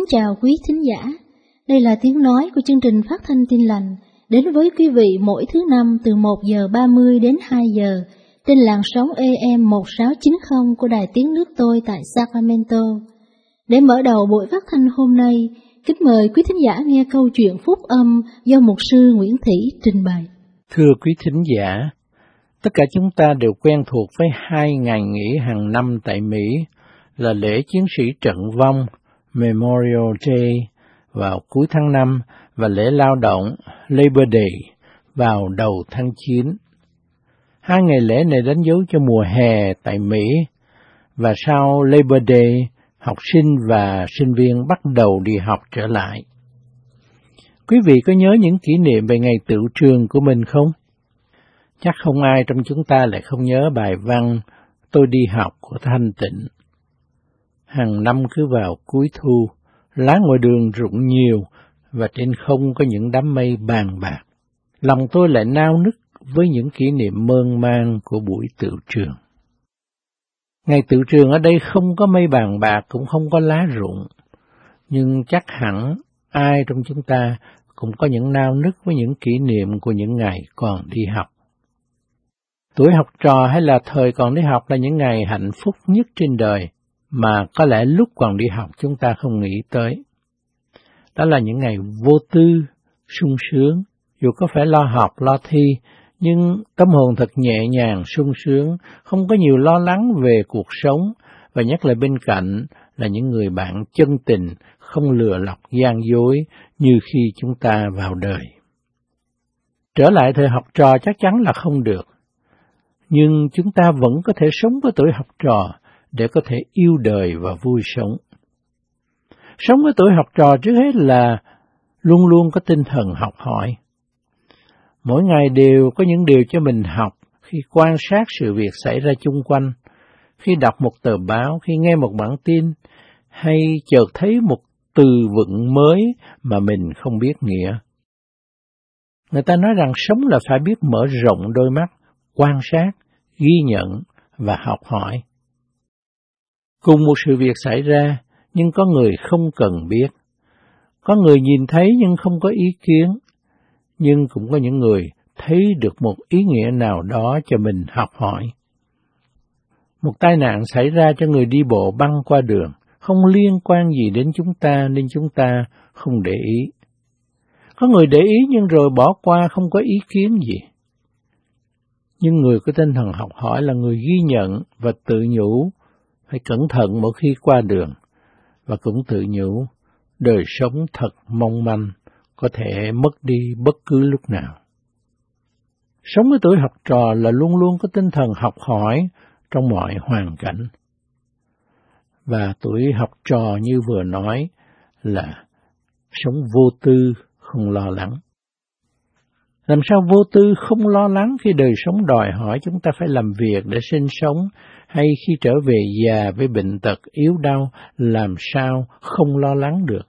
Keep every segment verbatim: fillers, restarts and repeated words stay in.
Kính chào quý thính giả, đây là tiếng nói của chương trình phát thanh Tin Lành đến với quý vị mỗi thứ năm từ một giờ ba mươi đến hai giờ trên làn sóng A M một sáu chín không của Đài Tiếng Nước Tôi tại Sacramento. Để mở đầu buổi phát thanh hôm nay, kính mời quý thính giả nghe câu chuyện phúc âm do mục sư Nguyễn Thủy trình bày. Thưa quý thính giả, tất cả chúng ta đều quen thuộc với hai ngày nghỉ hàng năm tại Mỹ là lễ chiến sĩ trận vong Memorial Day vào cuối tháng năm và lễ lao động Labor Day vào đầu tháng chín. Hai ngày lễ này đánh dấu cho mùa hè tại Mỹ, và sau Labor Day, học sinh và sinh viên bắt đầu đi học trở lại. Quý vị có nhớ những kỷ niệm về ngày tựu trường của mình không? Chắc không ai trong chúng ta lại không nhớ bài văn Tôi đi học của Thanh Tịnh. Hàng năm cứ vào cuối thu, lá ngoài đường rụng nhiều và trên không có những đám mây bàn bạc. Lòng tôi lại nao nức với những kỷ niệm mơn man của buổi tựu trường. Ngày tựu trường ở đây không có mây bàn bạc, cũng không có lá rụng, nhưng chắc hẳn ai trong chúng ta cũng có những nao nức với những kỷ niệm của những ngày còn đi học. Tuổi học trò hay là thời còn đi học là những ngày hạnh phúc nhất trên đời, mà có lẽ lúc còn đi học chúng ta không nghĩ tới. Đó là những ngày vô tư, sung sướng, dù có phải lo học, lo thi, nhưng tâm hồn thật nhẹ nhàng, sung sướng, không có nhiều lo lắng về cuộc sống, và nhất là bên cạnh là những người bạn chân tình, không lừa lọc gian dối như khi chúng ta vào đời. Trở lại thời học trò chắc chắn là không được, nhưng chúng ta vẫn có thể sống với tuổi học trò để có thể yêu đời và vui sống. Sống với tuổi học trò trước hết là luôn luôn có tinh thần học hỏi. Mỗi ngày đều có những điều cho mình học khi quan sát sự việc xảy ra chung quanh, khi đọc một tờ báo, khi nghe một bản tin, hay chợt thấy một từ vựng mới mà mình không biết nghĩa. Người ta nói rằng sống là phải biết mở rộng đôi mắt, quan sát, ghi nhận và học hỏi. Cùng một sự việc xảy ra, nhưng có người không cần biết. Có người nhìn thấy nhưng không có ý kiến, nhưng cũng có những người thấy được một ý nghĩa nào đó cho mình học hỏi. Một tai nạn xảy ra cho người đi bộ băng qua đường, không liên quan gì đến chúng ta nên chúng ta không để ý. Có người để ý nhưng rồi bỏ qua, không có ý kiến gì. Nhưng người có tinh thần học hỏi là người ghi nhận và tự nhủ phải cẩn thận mỗi khi qua đường, và cũng tự nhủ đời sống thật mong manh, có thể mất đi bất cứ lúc nào. Sống với tuổi học trò là luôn luôn có tinh thần học hỏi trong mọi hoàn cảnh. Và tuổi học trò như vừa nói là sống vô tư, không lo lắng. Làm sao vô tư không lo lắng khi đời sống đòi hỏi chúng ta phải làm việc để sinh sống, hay khi trở về già với bệnh tật yếu đau, làm sao không lo lắng được?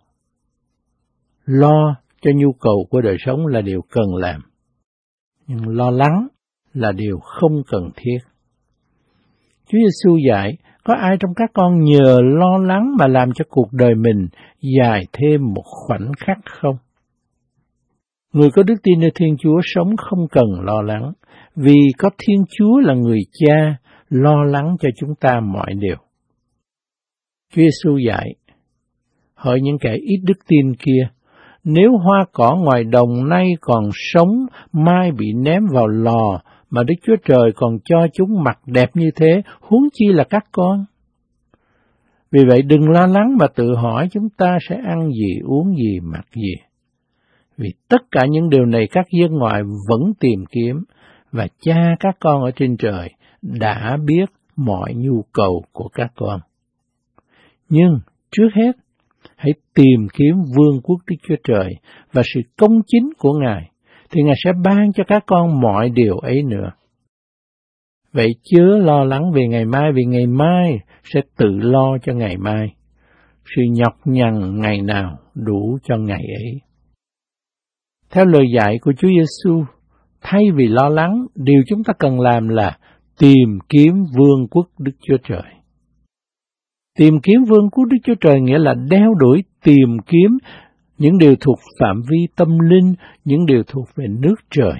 Lo cho nhu cầu của đời sống là điều cần làm, nhưng lo lắng là điều không cần thiết. Chúa Giêsu dạy, có ai trong các con nhờ lo lắng mà làm cho cuộc đời mình dài thêm một khoảnh khắc không? Người có đức tin nơi Thiên Chúa sống không cần lo lắng, vì có Thiên Chúa là người cha lo lắng cho chúng ta mọi điều. Chúa Giêsu dạy, hỡi những kẻ ít đức tin kia, nếu hoa cỏ ngoài đồng nay còn sống, mai bị ném vào lò, mà Đức Chúa Trời còn cho chúng mặt đẹp như thế, huống chi là các con. Vì vậy đừng lo lắng mà tự hỏi chúng ta sẽ ăn gì, uống gì, mặc gì. Vì tất cả những điều này các dân ngoại vẫn tìm kiếm, và cha các con ở trên trời đã biết mọi nhu cầu của các con. Nhưng trước hết, hãy tìm kiếm vương quốc Đức Chúa Trời và sự công chính của Ngài, thì Ngài sẽ ban cho các con mọi điều ấy nữa. Vậy chớ lo lắng về ngày mai, vì ngày mai sẽ tự lo cho ngày mai. Sự nhọc nhằn ngày nào đủ cho ngày ấy. Theo lời dạy của Chúa Giêsu, thay vì lo lắng, điều chúng ta cần làm là tìm kiếm vương quốc Đức Chúa Trời. Tìm kiếm vương quốc Đức Chúa Trời nghĩa là đeo đuổi tìm kiếm những điều thuộc phạm vi tâm linh, những điều thuộc về nước trời.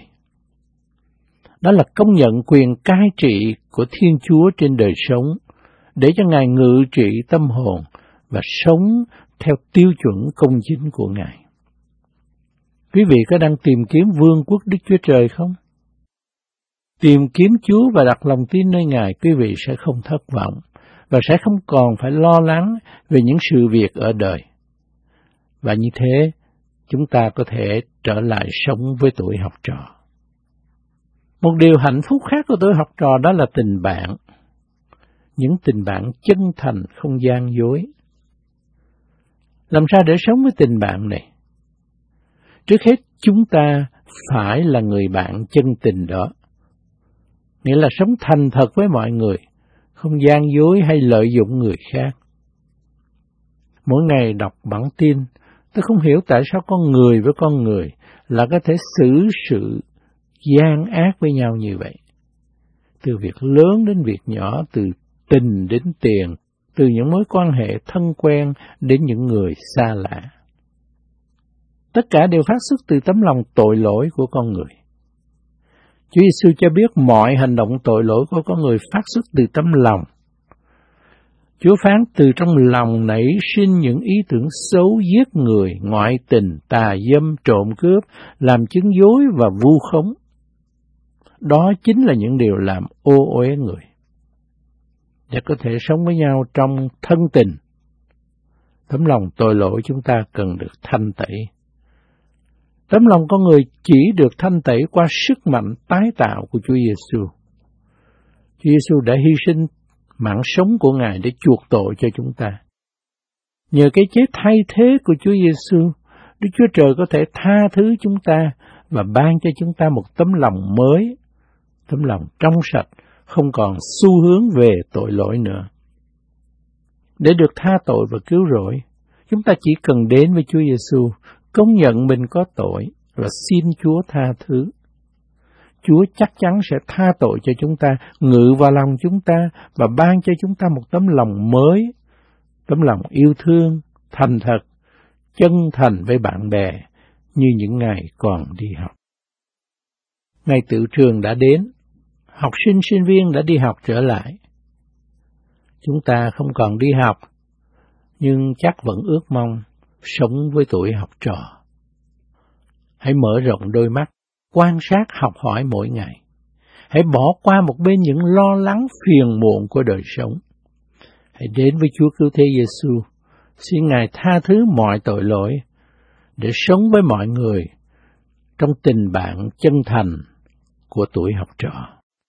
Đó là công nhận quyền cai trị của Thiên Chúa trên đời sống, để cho Ngài ngự trị tâm hồn và sống theo tiêu chuẩn công chính của Ngài. Quý vị có đang tìm kiếm vương quốc Đức Chúa Trời không? Tìm kiếm Chúa và đặt lòng tin nơi Ngài, quý vị sẽ không thất vọng và sẽ không còn phải lo lắng về những sự việc ở đời. Và như thế, chúng ta có thể trở lại sống với tuổi học trò. Một điều hạnh phúc khác của tuổi học trò đó là tình bạn. Những tình bạn chân thành, không gian dối. Làm sao để sống với tình bạn này? Trước hết, chúng ta phải là người bạn chân tình đó. Nghĩa là sống thành thật với mọi người, không gian dối hay lợi dụng người khác. Mỗi ngày đọc bản tin, tôi không hiểu tại sao con người với con người là có thể xử sự gian ác với nhau như vậy. Từ việc lớn đến việc nhỏ, từ tình đến tiền, từ những mối quan hệ thân quen đến những người xa lạ. Tất cả đều phát xuất từ tấm lòng tội lỗi của con người. Chúa Giêsu cho biết mọi hành động tội lỗi của con người phát xuất từ tấm lòng. Chúa phán từ trong lòng nảy sinh những ý tưởng xấu, giết người, ngoại tình, tà dâm, trộm cướp, làm chứng dối và vu khống. Đó chính là những điều làm ô uế người. Để có thể sống với nhau trong thân tình, tấm lòng tội lỗi chúng ta cần được thanh tẩy. Tấm lòng con người chỉ được thanh tẩy qua sức mạnh tái tạo của Chúa Giêsu. Chúa Giêsu đã hy sinh mạng sống của Ngài để chuộc tội cho chúng ta. Nhờ cái chết thay thế của Chúa Giêsu, Đức Chúa Trời có thể tha thứ chúng ta và ban cho chúng ta một tấm lòng mới, tấm lòng trong sạch, không còn xu hướng về tội lỗi nữa. Để được tha tội và cứu rỗi, chúng ta chỉ cần đến với Chúa Giêsu, công nhận mình có tội và xin Chúa tha thứ. Chúa chắc chắn sẽ tha tội cho chúng ta, ngự vào lòng chúng ta và ban cho chúng ta một tấm lòng mới, tấm lòng yêu thương, thành thật, chân thành với bạn bè như những ngày còn đi học. Ngày tựu trường đã đến, học sinh sinh viên đã đi học trở lại. Chúng ta không còn đi học, nhưng chắc vẫn ước mong sống với tuổi học trò. Hãy mở rộng đôi mắt, quan sát học hỏi mỗi ngày. Hãy bỏ qua một bên những lo lắng phiền muộn của đời sống. Hãy đến với Chúa Cứu Thế Giêsu, xin Ngài tha thứ mọi tội lỗi, để sống với mọi người trong tình bạn chân thành của tuổi học trò.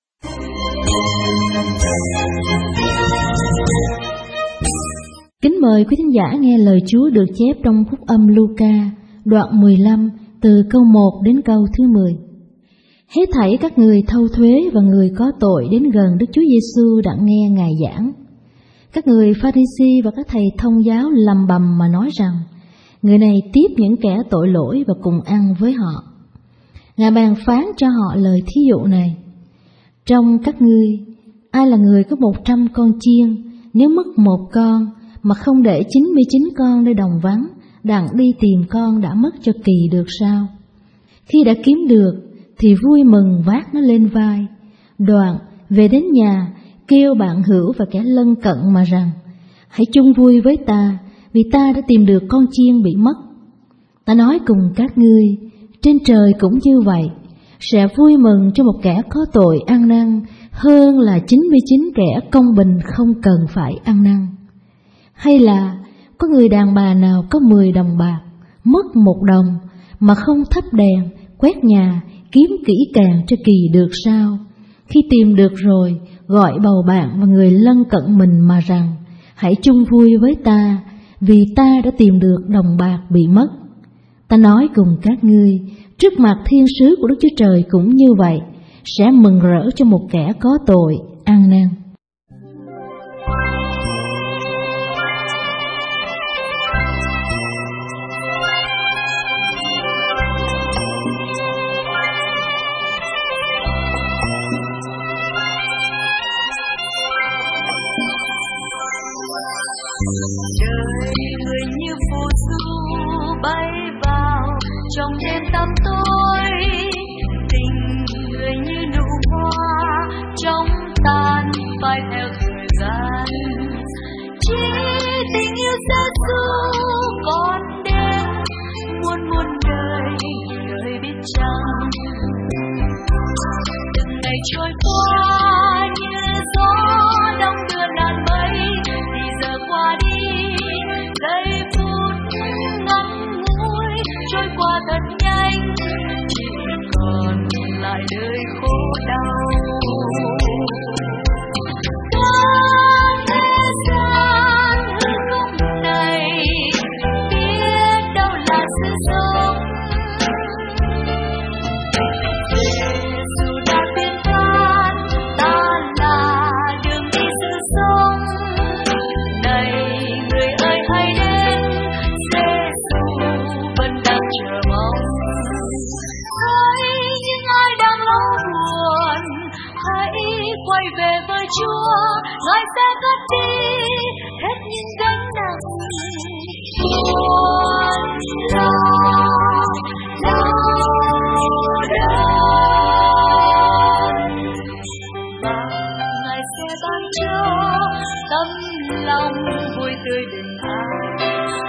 Kính mời quý thính giả nghe lời Chúa được chép trong Phúc âm Luca, đoạn mười lăm, từ câu một đến câu thứ mười. Hết thảy các người thâu thuế và người có tội đến gần Đức Chúa Giêsu đã nghe Ngài giảng. Các người Pha-ri-si và các thầy thông giáo lầm bầm mà nói rằng, người này tiếp những kẻ tội lỗi và cùng ăn với họ. Ngài bàn phán cho họ lời thí dụ này: trong các ngươi, ai là người có một trăm con chiên, nếu mất một con, mà không để chín mươi chín con nơi đồng vắng, đặng đi tìm con đã mất cho kỳ được sao? Khi đã kiếm được, thì vui mừng vác nó lên vai. Đoạn về đến nhà, kêu bạn hữu và kẻ lân cận mà rằng, hãy chung vui với ta, vì ta đã tìm được con chiên bị mất. Ta nói cùng các ngươi, trên trời cũng như vậy, sẽ vui mừng cho một kẻ có tội ăn năn, hơn là chín mươi chín kẻ công bình không cần phải ăn năn. Hay là có người đàn bà nào có mười đồng bạc, mất một đồng, mà không thắp đèn, quét nhà, kiếm kỹ càng cho kỳ được sao? Khi tìm được rồi, gọi bầu bạn và người lân cận mình mà rằng, hãy chung vui với ta, vì ta đã tìm được đồng bạc bị mất. Ta nói cùng các ngươi, trước mặt thiên sứ của Đức Chúa Trời cũng như vậy, sẽ mừng rỡ cho một kẻ có tội ăn năn. trong đêm tăm tối, tình người như nụ hoa trong tan phai theo thời gian. Chỉ tình yêu sẽ du còn đến muôn muôn đời, đời biết chăng. Từng ngày trôi qua như gió đông đưa làn mây, thì giờ qua đi giây phút ngắn ngủi trôi qua thật nhanh, chỉ còn lại đời khổ đau. Thế gian hư không này biết đâu là sự sống. Dù đã biết tan ta là đường đi sự sống. Này người ơi hãy đến, Giê-xu vẫn đang chờ mong. Hãy những ai đang lo buồn, hãy quay về với Chúa, Ngài sẽ cất đi hết những gánh nặng buồn lo đau đớn, và Ngài sẽ ban cho tâm lòng vui tươi bình an.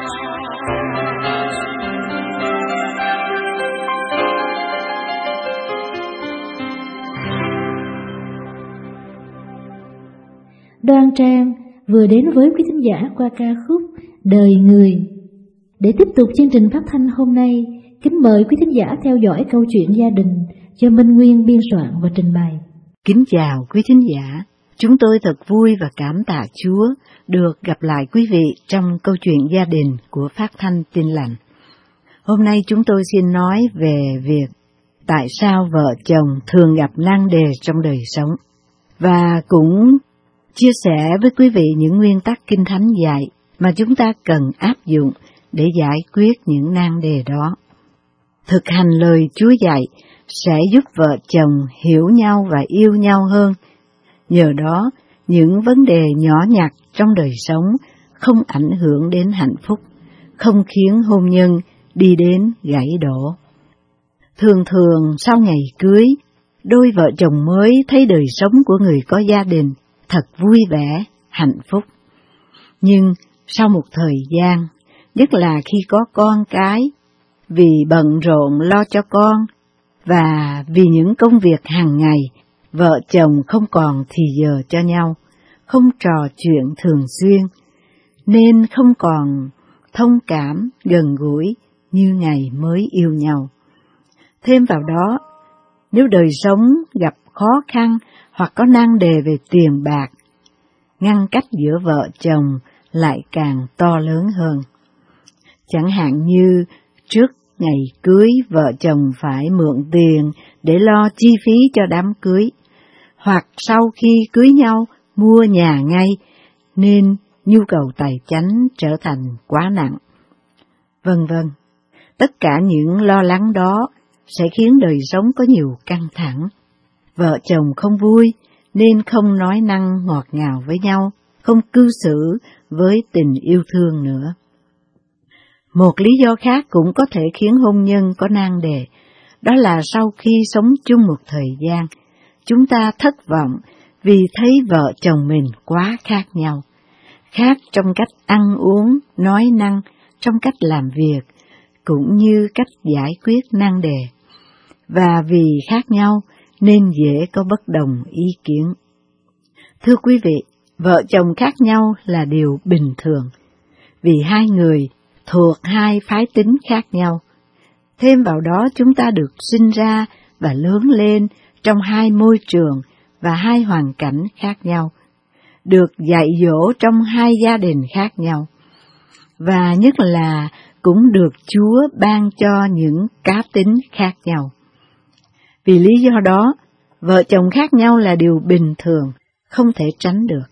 Đoan Trang vừa đến với quý thính giả qua ca khúc Đời Người. Để tiếp tục chương trình phát thanh hôm nay, kính mời quý thính giả theo dõi câu chuyện gia đình do Minh Nguyên biên soạn và trình bày. Kính chào quý thính giả, chúng tôi thật vui và cảm tạ Chúa được gặp lại quý vị trong câu chuyện gia đình của Phát thanh Tin Lành. Hôm nay chúng tôi xin nói về việc tại sao vợ chồng thường gặp nan đề trong đời sống, và cũng chia sẻ với quý vị những nguyên tắc Kinh Thánh dạy mà chúng ta cần áp dụng để giải quyết những nan đề đó. Thực hành lời Chúa dạy sẽ giúp vợ chồng hiểu nhau và yêu nhau hơn. Nhờ đó, những vấn đề nhỏ nhặt trong đời sống không ảnh hưởng đến hạnh phúc, không khiến hôn nhân đi đến gãy đổ. Thường thường sau ngày cưới, đôi vợ chồng mới thấy đời sống của người có gia đình thật vui vẻ, hạnh phúc. Nhưng sau một thời gian, nhất là khi có con cái, vì bận rộn lo cho con, và vì những công việc hàng ngày, vợ chồng không còn thì giờ cho nhau, không trò chuyện thường xuyên, nên không còn thông cảm, gần gũi như ngày mới yêu nhau. Thêm vào đó, nếu đời sống gặp khó khăn hoặc có nan đề về tiền bạc, ngăn cách giữa vợ chồng lại càng to lớn hơn. Chẳng hạn như trước ngày cưới vợ chồng phải mượn tiền để lo chi phí cho đám cưới, hoặc sau khi cưới nhau mua nhà ngay nên nhu cầu tài chánh trở thành quá nặng, vân vân. Tất cả những lo lắng đó sẽ khiến đời sống có nhiều căng thẳng. Vợ chồng không vui nên không nói năng ngọt ngào với nhau, không cư xử với tình yêu thương nữa. Một lý do khác cũng có thể khiến hôn nhân có nan đề, đó là sau khi sống chung một thời gian, chúng ta thất vọng vì thấy vợ chồng mình quá khác nhau, khác trong cách ăn uống, nói năng, trong cách làm việc, cũng như cách giải quyết nan đề. Và vì khác nhau nên dễ có bất đồng ý kiến. Thưa quý vị, vợ chồng khác nhau là điều bình thường, vì hai người thuộc hai phái tính khác nhau. Thêm vào đó chúng ta được sinh ra và lớn lên trong hai môi trường và hai hoàn cảnh khác nhau, được dạy dỗ trong hai gia đình khác nhau, và nhất là cũng được Chúa ban cho những cá tính khác nhau. Vì lý do đó, vợ chồng khác nhau là điều bình thường, không thể tránh được.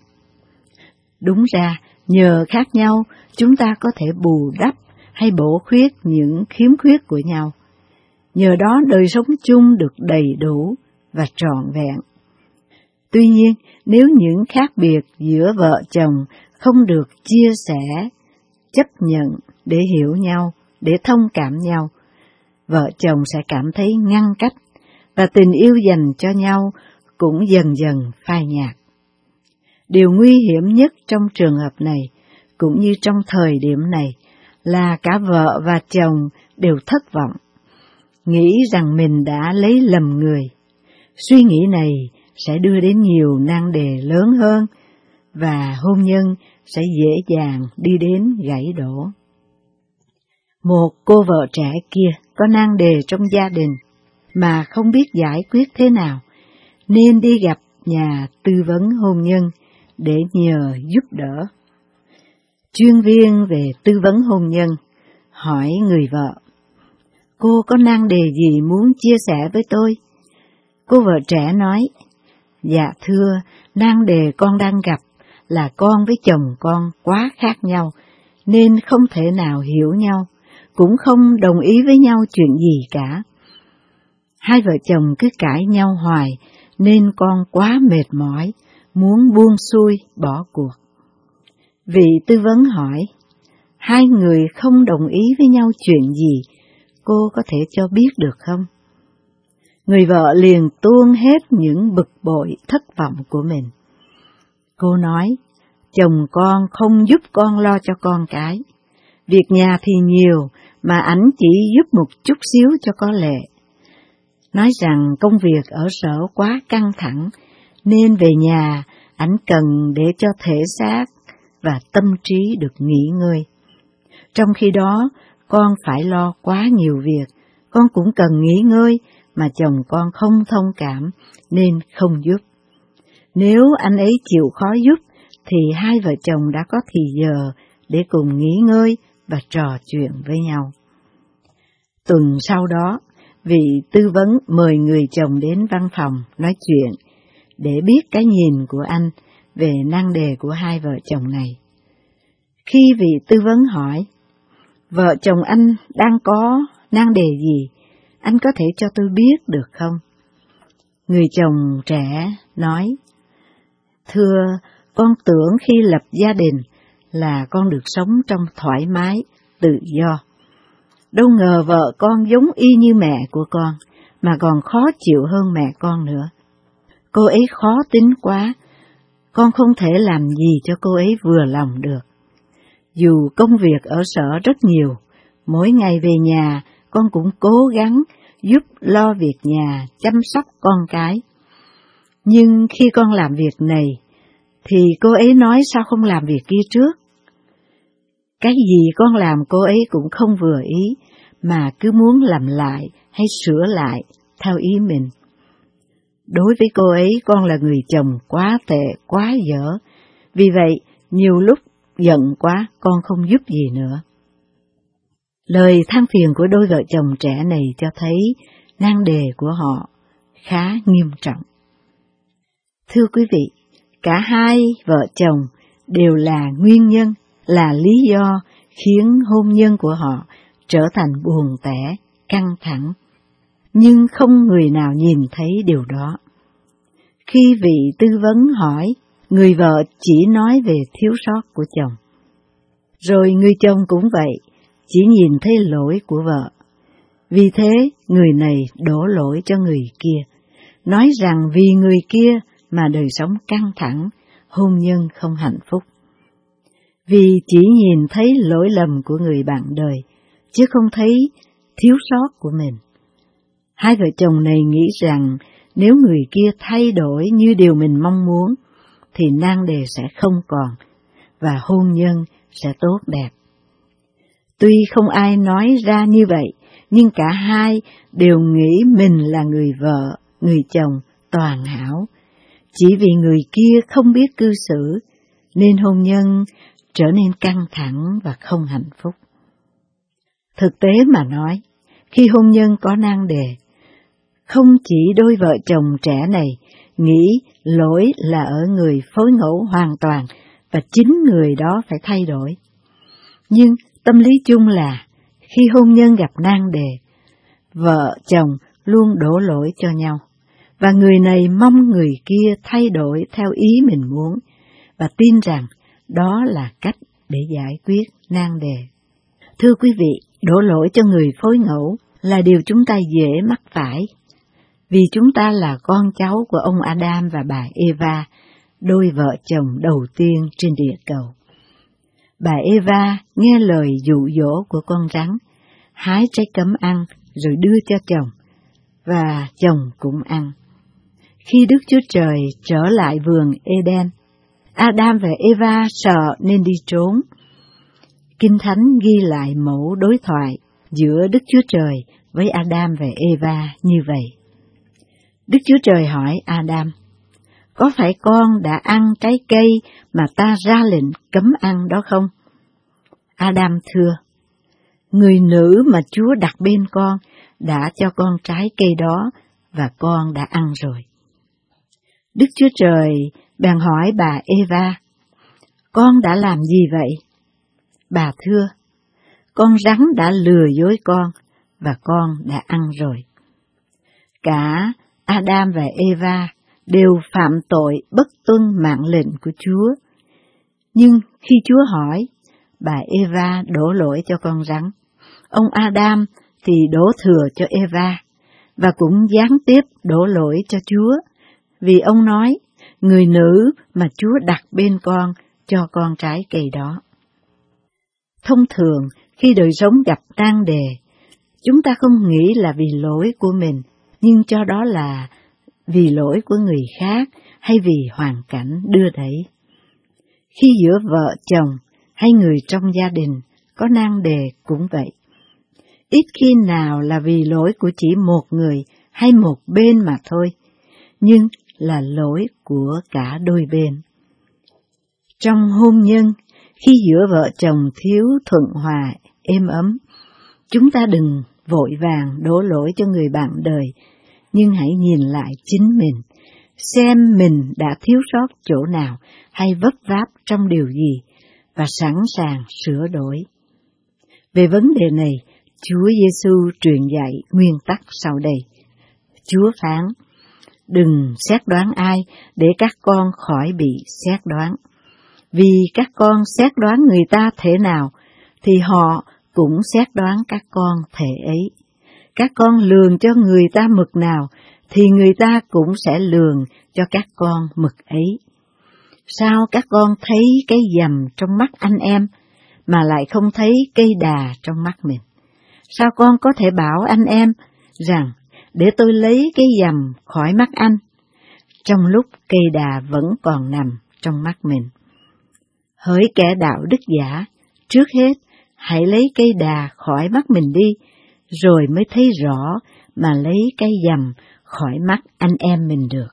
Đúng ra, nhờ khác nhau, chúng ta có thể bù đắp hay bổ khuyết những khiếm khuyết của nhau. Nhờ đó đời sống chung được đầy đủ và trọn vẹn. Tuy nhiên, nếu những khác biệt giữa vợ chồng không được chia sẻ, chấp nhận để hiểu nhau, để thông cảm nhau, vợ chồng sẽ cảm thấy ngăn cách, và tình yêu dành cho nhau cũng dần dần phai nhạt. Điều nguy hiểm nhất trong trường hợp này, cũng như trong thời điểm này, là cả vợ và chồng đều thất vọng, nghĩ rằng mình đã lấy lầm người. Suy nghĩ này sẽ đưa đến nhiều nan đề lớn hơn, và hôn nhân sẽ dễ dàng đi đến gãy đổ. Một cô vợ trẻ kia có nan đề trong gia đình mà không biết giải quyết thế nào, nên đi gặp nhà tư vấn hôn nhân để nhờ giúp đỡ. Chuyên viên về tư vấn hôn nhân hỏi người vợ: "Cô có nan đề gì muốn chia sẻ với tôi?" Cô vợ trẻ nói: "Dạ thưa, nan đề con đang gặp là con với chồng con quá khác nhau, nên không thể nào hiểu nhau, cũng không đồng ý với nhau chuyện gì cả. Hai vợ chồng cứ cãi nhau hoài, nên con quá mệt mỏi, muốn buông xuôi bỏ cuộc." Vị tư vấn hỏi: "Hai người không đồng ý với nhau chuyện gì, cô có thể cho biết được không?" Người vợ liền tuôn hết những bực bội, thất vọng của mình. Cô nói: "Chồng con không giúp con lo cho con cái. Việc nhà thì nhiều, mà ảnh chỉ giúp một chút xíu cho có lệ. Nói rằng công việc ở sở quá căng thẳng, nên về nhà ảnh cần để cho thể xác và tâm trí được nghỉ ngơi. Trong khi đó, con phải lo quá nhiều việc, con cũng cần nghỉ ngơi, mà chồng con không thông cảm nên không giúp. Nếu anh ấy chịu khó giúp, thì hai vợ chồng đã có thì giờ để cùng nghỉ ngơi và trò chuyện với nhau." Tuần sau đó, vị tư vấn mời người chồng đến văn phòng nói chuyện để biết cái nhìn của anh về nan đề của hai vợ chồng này. Khi vị tư vấn hỏi: "Vợ chồng anh đang có nan đề gì? Anh có thể cho tôi biết được không?" Người chồng trẻ nói: "Thưa, con tưởng khi lập gia đình là con được sống trong thoải mái, tự do. Đâu ngờ vợ con giống y như mẹ của con, mà còn khó chịu hơn mẹ con nữa. Cô ấy khó tính quá, con không thể làm gì cho cô ấy vừa lòng được. Dù công việc ở sở rất nhiều, mỗi ngày về nhà con cũng cố gắng giúp lo việc nhà, chăm sóc con cái. Nhưng khi con làm việc này, thì cô ấy nói sao không làm việc kia trước? Cái gì con làm cô ấy cũng không vừa ý, mà cứ muốn làm lại hay sửa lại theo ý mình. Đối với cô ấy, con là người chồng quá tệ, quá dở. Vì vậy, nhiều lúc giận quá, con không giúp gì nữa." Lời than phiền của đôi vợ chồng trẻ này cho thấy nan đề của họ khá nghiêm trọng. Thưa quý vị, cả hai vợ chồng đều là nguyên nhân, là lý do khiến hôn nhân của họ trở thành buồn tẻ, căng thẳng, nhưng không người nào nhìn thấy điều đó. Khi vị tư vấn hỏi, người vợ chỉ nói về thiếu sót của chồng. Rồi người chồng cũng vậy, chỉ nhìn thấy lỗi của vợ. Vì thế, người này đổ lỗi cho người kia, nói rằng vì người kia mà đời sống căng thẳng, hôn nhân không hạnh phúc. Vì chỉ nhìn thấy lỗi lầm của người bạn đời, chứ không thấy thiếu sót của mình. Hai vợ chồng này nghĩ rằng nếu người kia thay đổi như điều mình mong muốn, thì nan đề sẽ không còn, và hôn nhân sẽ tốt đẹp. Tuy không ai nói ra như vậy, nhưng cả hai đều nghĩ mình là người vợ, người chồng toàn hảo. Chỉ vì người kia không biết cư xử, nên hôn nhân trở nên căng thẳng và không hạnh phúc. Thực tế mà nói, khi hôn nhân có nan đề, không chỉ đôi vợ chồng trẻ này nghĩ lỗi là ở người phối ngẫu hoàn toàn và chính người đó phải thay đổi. Nhưng tâm lý chung là khi hôn nhân gặp nan đề, vợ chồng luôn đổ lỗi cho nhau, và người này mong người kia thay đổi theo ý mình muốn, và tin rằng đó là cách để giải quyết nan đề. Thưa quý vị, đổ lỗi cho người phối ngẫu là điều chúng ta dễ mắc phải, vì chúng ta là con cháu của ông Adam và bà Eva, đôi vợ chồng đầu tiên trên địa cầu. Bà Eva nghe lời dụ dỗ của con rắn, hái trái cấm ăn rồi đưa cho chồng, và chồng cũng ăn. Khi Đức Chúa Trời trở lại vườn Eden, Adam và Eva sợ nên đi trốn. Kinh Thánh ghi lại mẫu đối thoại giữa Đức Chúa Trời với Adam và Eva như vậy. Đức Chúa Trời hỏi Adam, có phải con đã ăn trái cây mà ta ra lệnh cấm ăn đó không? Adam thưa, người nữ mà Chúa đặt bên con đã cho con trái cây đó và con đã ăn rồi. Đức Chúa Trời bèn hỏi bà Eva, con đã làm gì vậy? Bà thưa, con rắn đã lừa dối con và con đã ăn rồi. Cả Adam và Eva đều phạm tội bất tuân mạng lệnh của Chúa. Nhưng khi Chúa hỏi, bà Eva đổ lỗi cho con rắn. Ông Adam thì đổ thừa cho Eva, và cũng gián tiếp đổ lỗi cho Chúa, vì ông nói, người nữ mà Chúa đặt bên con cho con trái cây đó. Thông thường, khi đời sống gặp nan đề, chúng ta không nghĩ là vì lỗi của mình, nhưng cho đó là vì lỗi của người khác hay vì hoàn cảnh đưa đẩy. Khi giữa vợ chồng hay người trong gia đình có nan đề cũng vậy. Ít khi nào là vì lỗi của chỉ một người hay một bên mà thôi, nhưng là lỗi của cả đôi bên. Trong hôn nhân, khi giữa vợ chồng thiếu thuận hòa, êm ấm, chúng ta đừng vội vàng đổ lỗi cho người bạn đời, nhưng hãy nhìn lại chính mình, xem mình đã thiếu sót chỗ nào hay vấp váp trong điều gì, và sẵn sàng sửa đổi. Về vấn đề này, Chúa Giêsu truyền dạy nguyên tắc sau đây. Chúa phán, đừng xét đoán ai để các con khỏi bị xét đoán. Vì các con xét đoán người ta thế nào, thì họ cũng xét đoán các con thể ấy. Các con lường cho người ta mực nào, thì người ta cũng sẽ lường cho các con mực ấy. Sao các con thấy cây dầm trong mắt anh em, mà lại không thấy cây đà trong mắt mình? Sao con có thể bảo anh em rằng, để tôi lấy cây dầm khỏi mắt anh, trong lúc cây đà vẫn còn nằm trong mắt mình? Hỡi kẻ đạo đức giả, trước hết hãy lấy cây đà khỏi mắt mình đi, rồi mới thấy rõ mà lấy cây dầm khỏi mắt anh em mình được.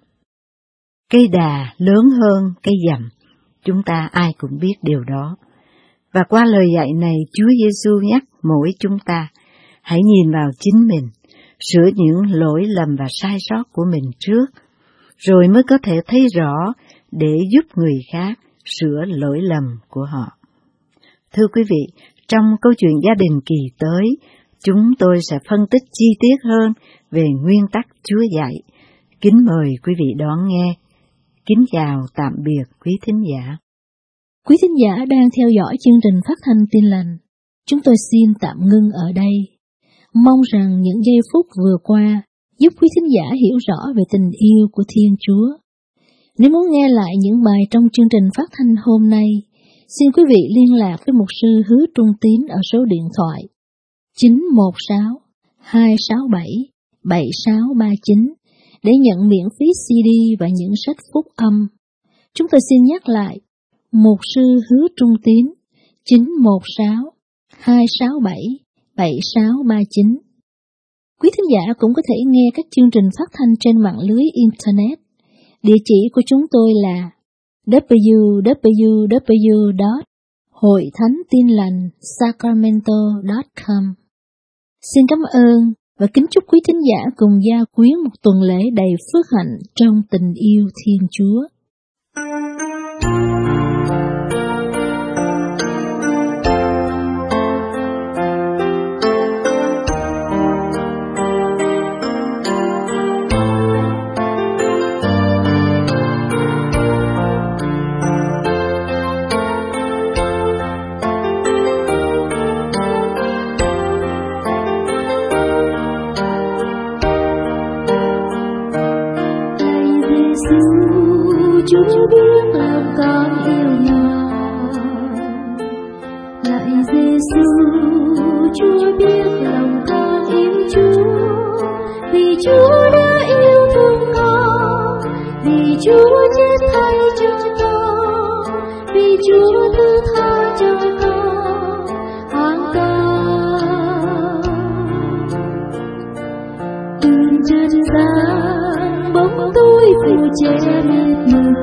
Cây đà lớn hơn cây dầm, chúng ta ai cũng biết điều đó. Và qua lời dạy này, Chúa Giêsu nhắc mỗi chúng ta, hãy nhìn vào chính mình, sửa những lỗi lầm và sai sót của mình trước, rồi mới có thể thấy rõ để giúp người khác sửa lỗi lầm của họ. Thưa quý vị, trong câu chuyện gia đình kỳ tới, chúng tôi sẽ phân tích chi tiết hơn về nguyên tắc Chúa dạy. Kính mời quý vị đón nghe. Kính chào tạm biệt quý thính giả. Quý thính giả đang theo dõi chương trình phát thanh Tin Lành. Chúng tôi xin tạm ngưng ở đây. Mong rằng những giây phút vừa qua giúp quý thính giả hiểu rõ về tình yêu của Thiên Chúa. Nếu muốn nghe lại những bài trong chương trình phát thanh hôm nay, xin quý vị liên lạc với mục sư Hứa Trung Tín ở số điện thoại chín một sáu hai sáu bảy bảy sáu ba chín để nhận miễn phí xê đê và những sách phúc âm. Chúng tôi xin nhắc lại, mục sư Hứa Trung Tín chín một sáu hai sáu bảy bảy sáu ba chín. Quý thính giả cũng có thể nghe các chương trình phát thanh trên mạng lưới Internet. Địa chỉ của chúng tôi là w w w chấm hội thánh tin lành sacramento chấm com. Xin cảm ơn và kính chúc quý thính giả cùng gia quyến một tuần lễ đầy phước hạnh trong tình yêu Thiên Chúa. Chúa đã yêu thương con, vì Chúa chết thay cho con, vì Chúa thứ tha cho con hoàn toàn. Đường trần gian bóng tối phủ che mịt mờ,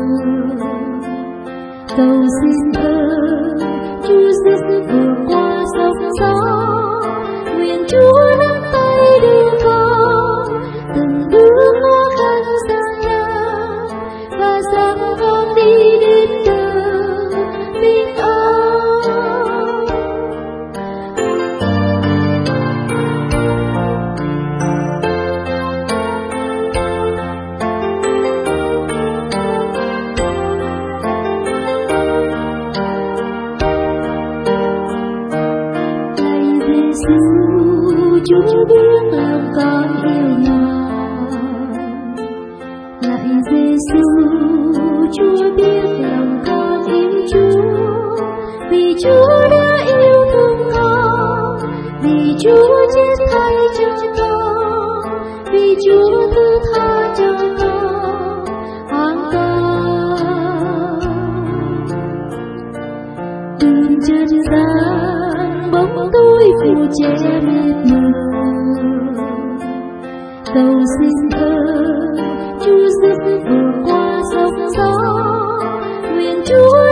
cầu xin ơn Chúa giúp vượt qua sóng gió. Nguyện Chúa nắm tay đưa con từng bước khó khăn gian nan, và dẫn con đi đến đường bình an. Chúa biết lòng con yêu ngài, lạy Giêsu, Chúa biết lòng con yêu Chúa, vì Chúa đã yêu thương con, vì Chúa chết thay cho con, vì Chúa thứ tha cho con hoàn toàn. Đường trần gian bóng tối phủ che mịt mờ, cầu xin ơn Chúa giúp vượt qua sóng gió. Nguyện Chúa